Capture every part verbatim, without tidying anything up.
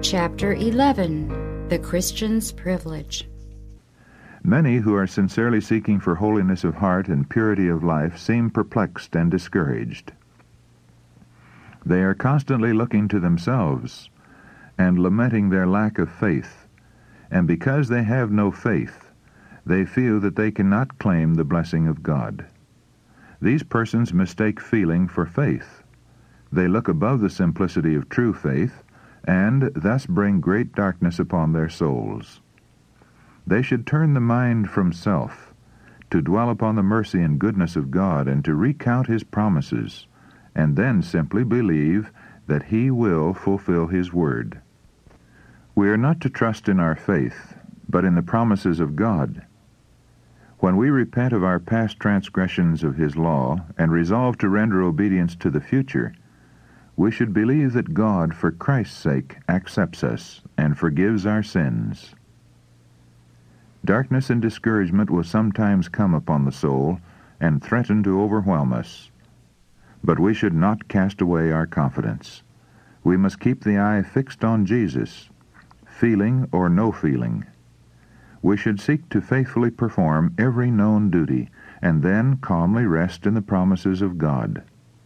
Chapter eleven. The Christian's Privilege. Many who are sincerely seeking for holiness of heart and purity of life seem perplexed and discouraged. They are constantly looking to themselves and lamenting their lack of faith, and because they have no faith, they feel that they cannot claim the blessing of God. These persons mistake feeling for faith. They look above the simplicity of true faith, and thus bring great darkness upon their souls. They should turn the mind from self, to dwell upon the mercy and goodness of God, and to recount His promises, and then simply believe that He will fulfill His word. We are not to trust in our faith, but in the promises of God. When we repent of our past transgressions of His law, and resolve to render obedience to the future, we should believe that God, for Christ's sake, accepts us and forgives our sins. Darkness and discouragement will sometimes come upon the soul and threaten to overwhelm us. But we should not cast away our confidence. We must keep the eye fixed on Jesus, feeling or no feeling. We should seek to faithfully perform every known duty, and then calmly rest in the promises of God.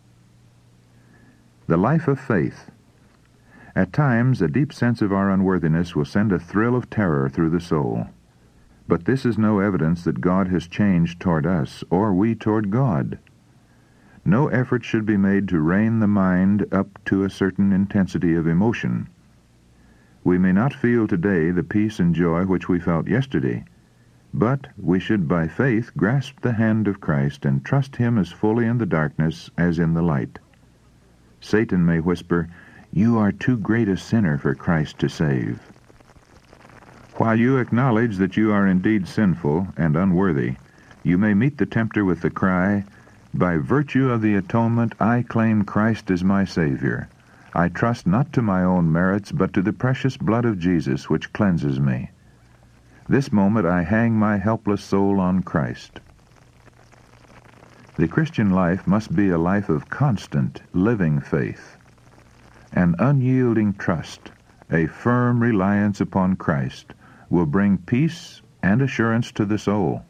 The life of faith. At times, a deep sense of our unworthiness will send a thrill of terror through the soul. But this is no evidence that God has changed toward us, or we toward God. No effort should be made to rein the mind up to a certain intensity of emotion. We may not feel today the peace and joy which we felt yesterday, but we should by faith grasp the hand of Christ and trust Him as fully in the darkness as in the light. Satan may whisper, "You are too great a sinner for Christ to save." While you acknowledge that you are indeed sinful and unworthy, you may meet the tempter with the cry, "By virtue of the atonement I claim Christ as my Savior. I trust not to my own merits, but to the precious blood of Jesus which cleanses me. This moment I hang my helpless soul on Christ." The Christian life must be a life of constant, living faith. An unyielding trust, a firm reliance upon Christ, will bring peace and assurance to the soul.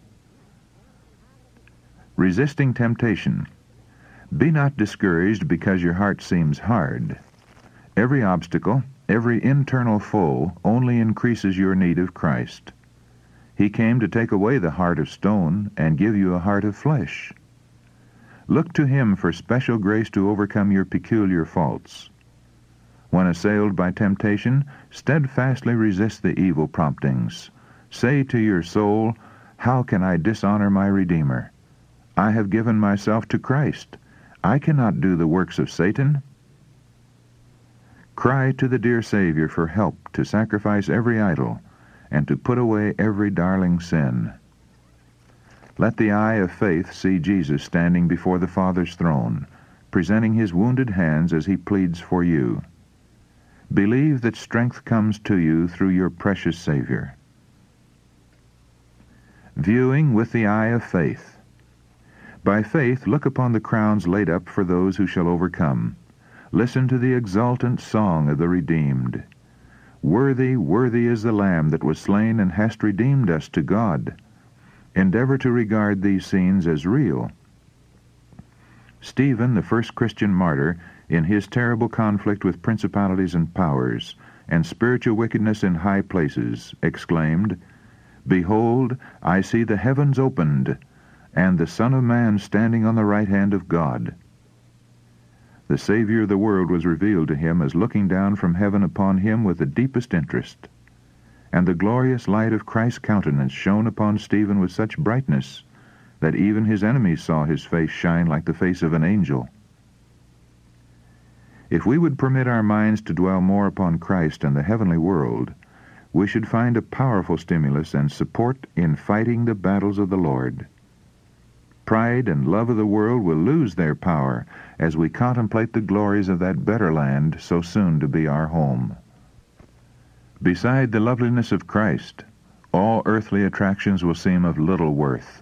Resisting temptation. Be not discouraged because your heart seems hard. Every obstacle, every internal foe only increases your need of Christ. He came to take away the heart of stone and give you a heart of flesh. Look to Him for special grace to overcome your peculiar faults. When assailed by temptation, steadfastly resist the evil promptings. Say to your soul, "How can I dishonor my Redeemer? I have given myself to Christ. I cannot do the works of Satan." Cry to the dear Savior for help to sacrifice every idol and to put away every darling sin. Let the eye of faith see Jesus standing before the Father's throne, presenting His wounded hands as He pleads for you. Believe that strength comes to you through your precious Savior. Viewing with the eye of faith. By faith look upon the crowns laid up for those who shall overcome. Listen to the exultant song of the redeemed. Worthy, worthy is the Lamb that was slain and hast redeemed us to God. Endeavor to regard these scenes as real. Stephen, the first Christian martyr, in his terrible conflict with principalities and powers, and spiritual wickedness in high places, exclaimed, "Behold, I see the heavens opened, and the Son of Man standing on the right hand of God." The Savior of the world was revealed to him as looking down from heaven upon him with the deepest interest. And the glorious light of Christ's countenance shone upon Stephen with such brightness that even his enemies saw his face shine like the face of an angel. If we would permit our minds to dwell more upon Christ and the heavenly world, we should find a powerful stimulus and support in fighting the battles of the Lord. Pride and love of the world will lose their power as we contemplate the glories of that better land so soon to be our home. Beside the loveliness of Christ, all earthly attractions will seem of little worth.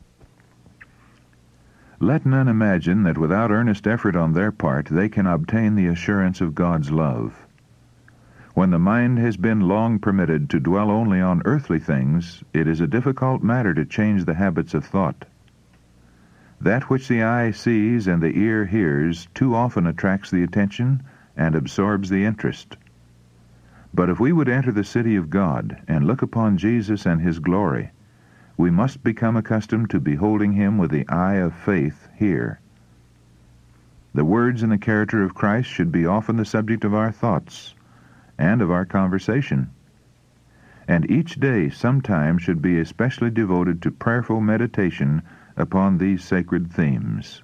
Let none imagine that without earnest effort on their part they can obtain the assurance of God's love. When the mind has been long permitted to dwell only on earthly things, it is a difficult matter to change the habits of thought. That which the eye sees and the ear hears too often attracts the attention and absorbs the interest. But if we would enter the city of God and look upon Jesus and his glory, we must become accustomed to beholding him with the eye of faith here. The words and the character of Christ should be often the subject of our thoughts and of our conversation. And each day some time should be especially devoted to prayerful meditation upon these sacred themes.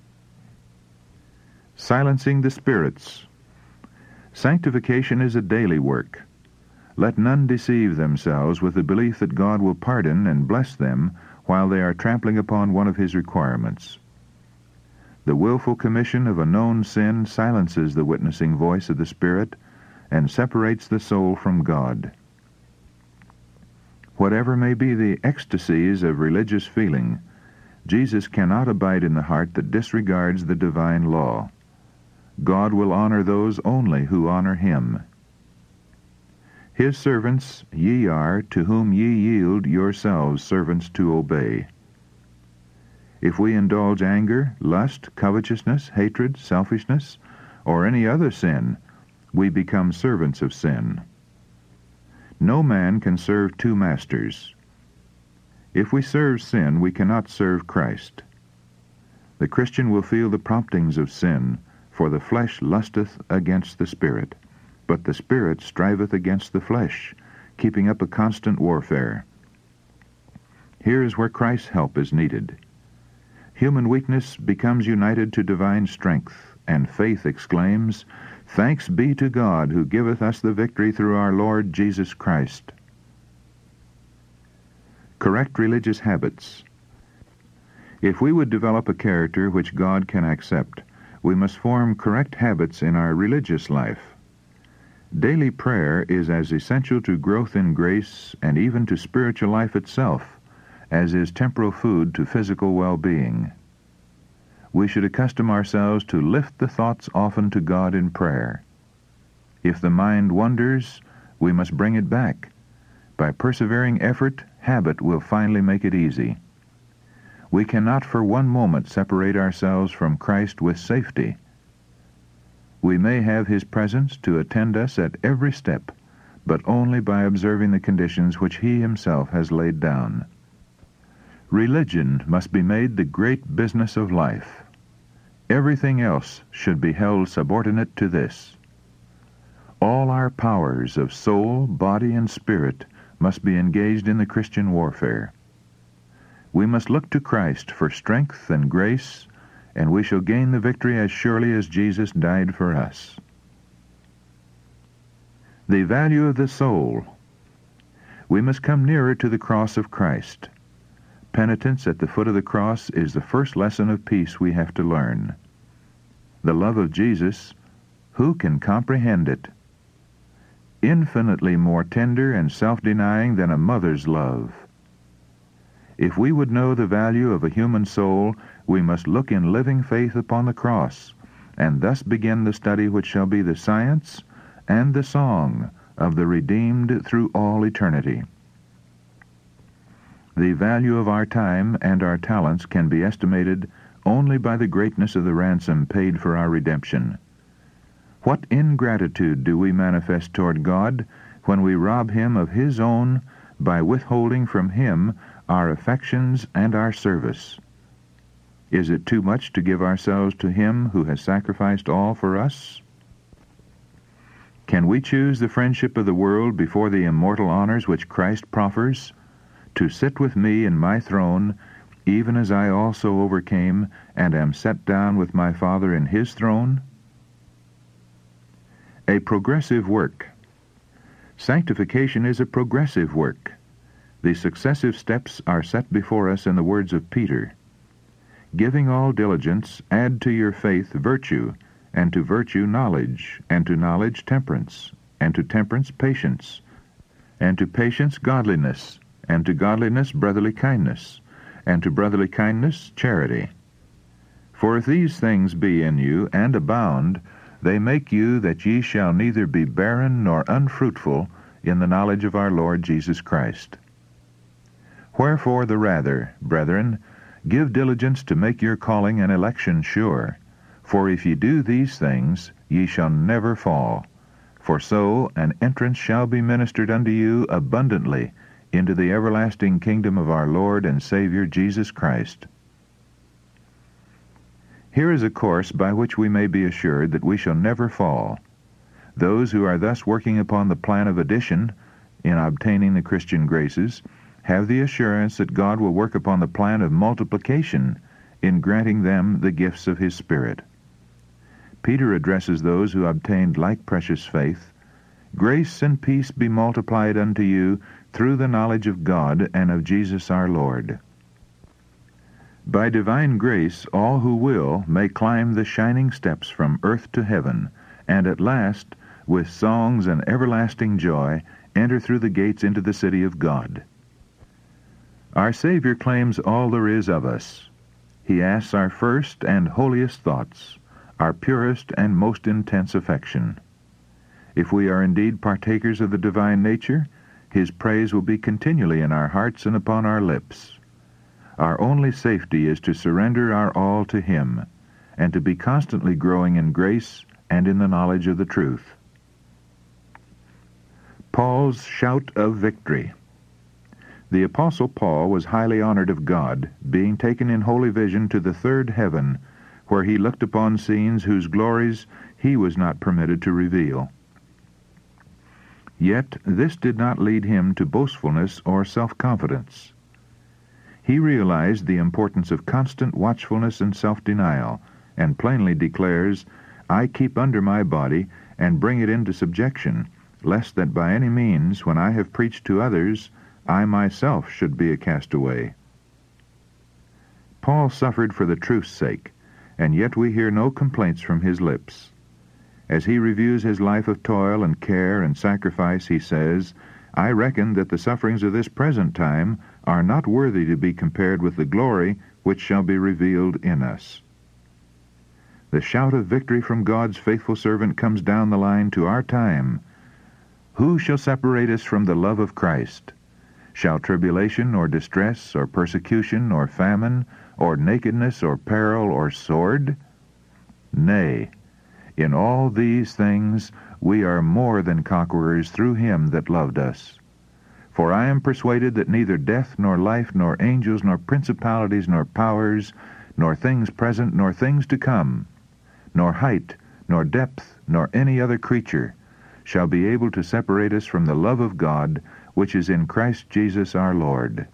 Silencing the spirits. Sanctification is a daily work. Let none deceive themselves with the belief that God will pardon and bless them while they are trampling upon one of his requirements. The willful commission of a known sin silences the witnessing voice of the Spirit and separates the soul from God. Whatever may be the ecstasies of religious feeling, Jesus cannot abide in the heart that disregards the divine law. God will honor those only who honor him. His servants ye are, to whom ye yield yourselves servants to obey. If we indulge anger, lust, covetousness, hatred, selfishness, or any other sin, we become servants of sin. No man can serve two masters. If we serve sin, we cannot serve Christ. The Christian will feel the promptings of sin, for the flesh lusteth against the Spirit, but the Spirit striveth against the flesh, keeping up a constant warfare. Here is where Christ's help is needed. Human weakness becomes united to divine strength, and faith exclaims, "Thanks be to God who giveth us the victory through our Lord Jesus Christ." Correct religious habits. If we would develop a character which God can accept, we must form correct habits in our religious life. Daily prayer is as essential to growth in grace and even to spiritual life itself as is temporal food to physical well-being. We should accustom ourselves to lift the thoughts often to God in prayer. If the mind wanders, we must bring it back. By persevering effort, habit will finally make it easy. We cannot for one moment separate ourselves from Christ with safety. We may have his presence to attend us at every step, but only by observing the conditions which he himself has laid down. Religion must be made the great business of life. Everything else should be held subordinate to this. All our powers of soul, body, and spirit must be engaged in the Christian warfare. We must look to Christ for strength and grace, and we shall gain the victory as surely as Jesus died for us. The value of the soul. We must come nearer to the cross of Christ. Penitence at the foot of the cross is the first lesson of peace we have to learn. The love of Jesus, who can comprehend it? Infinitely more tender and self-denying than a mother's love. If we would know the value of a human soul, we must look in living faith upon the cross, and thus begin the study which shall be the science and the song of the redeemed through all eternity. The value of our time and our talents can be estimated only by the greatness of the ransom paid for our redemption. What ingratitude do we manifest toward God when we rob him of his own by withholding from him our affections and our service? Is it too much to give ourselves to him who has sacrificed all for us? Can we choose the friendship of the world before the immortal honors which Christ proffers? To sit with me in my throne, even as I also overcame and am set down with my Father in his throne? A progressive work. Sanctification is a progressive work. The successive steps are set before us in the words of Peter. Giving all diligence, add to your faith virtue, and to virtue knowledge, and to knowledge temperance, and to temperance patience, and to patience godliness, and to godliness brotherly kindness, and to brotherly kindness charity. For if these things be in you, and abound, they make you that ye shall neither be barren nor unfruitful in the knowledge of our Lord Jesus Christ. Wherefore the rather, brethren, give diligence to make your calling and election sure. For if ye do these things, ye shall never fall. For so an entrance shall be ministered unto you abundantly into the everlasting kingdom of our Lord and Savior Jesus Christ. Here is a course by which we may be assured that we shall never fall. Those who are thus working upon the plan of addition in obtaining the Christian graces have the assurance that God will work upon the plan of multiplication in granting them the gifts of His Spirit. Peter addresses those who obtained like precious faith, "Grace and peace be multiplied unto you through the knowledge of God and of Jesus our Lord." By divine grace all who will may climb the shining steps from earth to heaven, and at last, with songs and everlasting joy, enter through the gates into the city of God. Our Savior claims all there is of us. He asks our first and holiest thoughts, our purest and most intense affection. If we are indeed partakers of the divine nature, His praise will be continually in our hearts and upon our lips. Our only safety is to surrender our all to Him, and to be constantly growing in grace and in the knowledge of the truth. Paul's shout of victory. The Apostle Paul was highly honored of God, being taken in holy vision to the third heaven, where he looked upon scenes whose glories he was not permitted to reveal. Yet this did not lead him to boastfulness or self-confidence. He realized the importance of constant watchfulness and self-denial, and plainly declares, "I keep under my body, and bring it into subjection, lest that by any means, when I have preached to others, I myself should be a castaway." Paul suffered for the truth's sake, and yet we hear no complaints from his lips. As he reviews his life of toil and care and sacrifice, he says, "I reckon that the sufferings of this present time are not worthy to be compared with the glory which shall be revealed in us." The shout of victory from God's faithful servant comes down the line to our time. "Who shall separate us from the love of Christ? Shall tribulation or distress or persecution or famine or nakedness or peril or sword? Nay, in all these things we are more than conquerors through Him that loved us. For I am persuaded that neither death, nor life, nor angels, nor principalities, nor powers, nor things present, nor things to come, nor height, nor depth, nor any other creature, shall be able to separate us from the love of God, which is in Christ Jesus our Lord."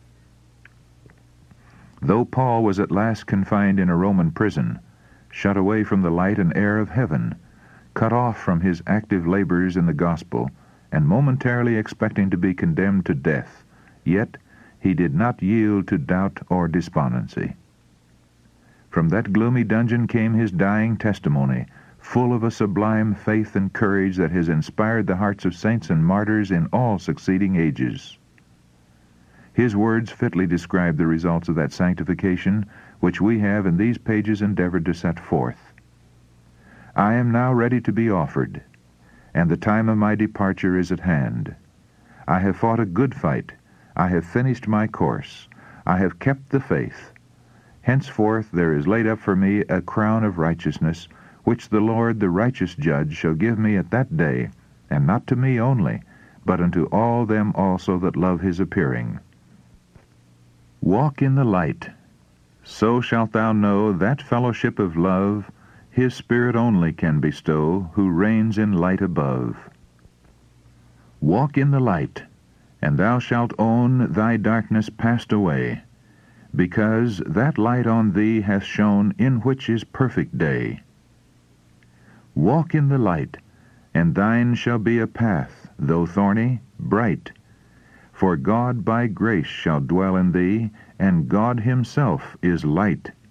Though Paul was at last confined in a Roman prison, shut away from the light and air of heaven, cut off from his active labors in the gospel, and momentarily expecting to be condemned to death, yet he did not yield to doubt or despondency. From that gloomy dungeon came his dying testimony, full of a sublime faith and courage that has inspired the hearts of saints and martyrs in all succeeding ages. His words fitly describe the results of that sanctification which we have in these pages endeavored to set forth. "I am now ready to be offered, and the time of my departure is at hand. I have fought a good fight. I have finished my course. I have kept the faith. Henceforth there is laid up for me a crown of righteousness, which the Lord the righteous judge shall give me at that day, and not to me only, but unto all them also that love His appearing." Walk in the light. So shalt thou know that fellowship of love His Spirit only can bestow, who reigns in light above. Walk in the light, and thou shalt own thy darkness passed away, because that light on thee hath shone, in which is perfect day. Walk in the light, and thine shall be a path, though thorny, bright. For God by grace shall dwell in thee, and God Himself is light.